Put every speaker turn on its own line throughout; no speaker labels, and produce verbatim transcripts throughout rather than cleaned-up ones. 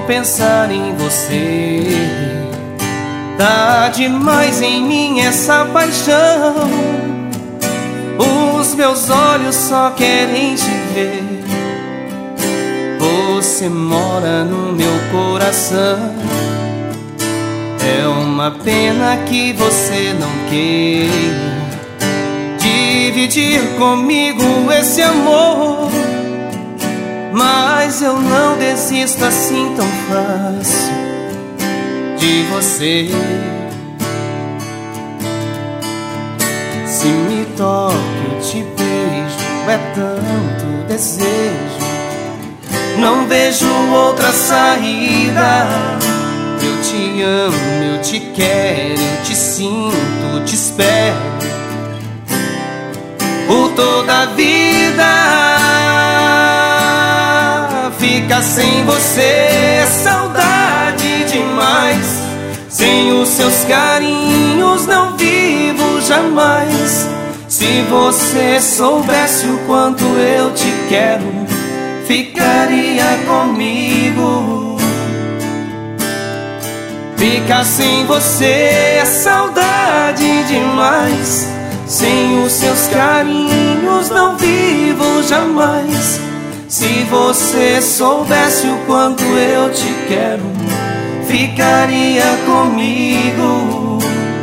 pensar em você. Tá demais em mim essa paixão. Os meus olhos só querem te ver. Você mora no meu coração. É uma pena que você não queira dividir comigo esse amor, mas eu não desisto assim tão fácil de você. Se me toco, eu te beijo, é tanto desejo, não vejo outra saída. Eu te amo, eu te quero, eu te sinto, te espero por toda a vida. Ficar sem você é saudade demais. Sem os seus carinhos não vivo jamais. Se você soubesse o quanto eu te quero, ficaria comigo. Ficar sem você é saudade demais. Sem os seus carinhos não vivo jamais. Se você soubesse o quanto eu te quero, ficaria comigo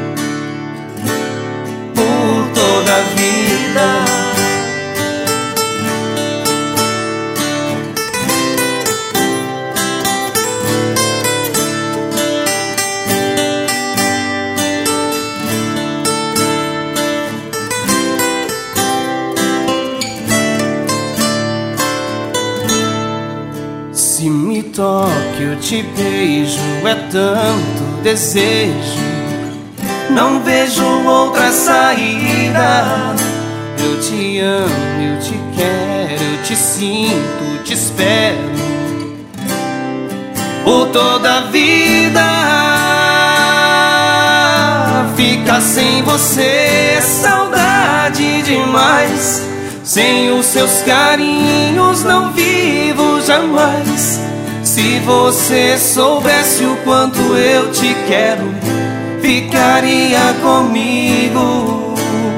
por toda a vida. Se me toque, eu te beijo, é tanto desejo, não vejo outra saída. Eu te amo, eu te quero, eu te sinto, te espero por toda a vida. Ficar sem você é saudade demais. Sem os seus carinhos não vivo jamais. Se você soubesse o quanto eu te quero, ficaria comigo.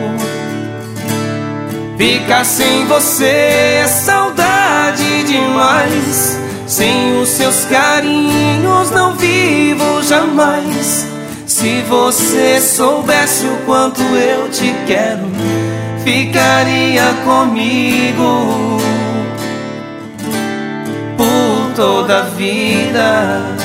Ficar sem você é saudade demais. Sem os seus carinhos não vivo jamais. Se você soubesse o quanto eu te quero, ficaria comigo por toda a vida.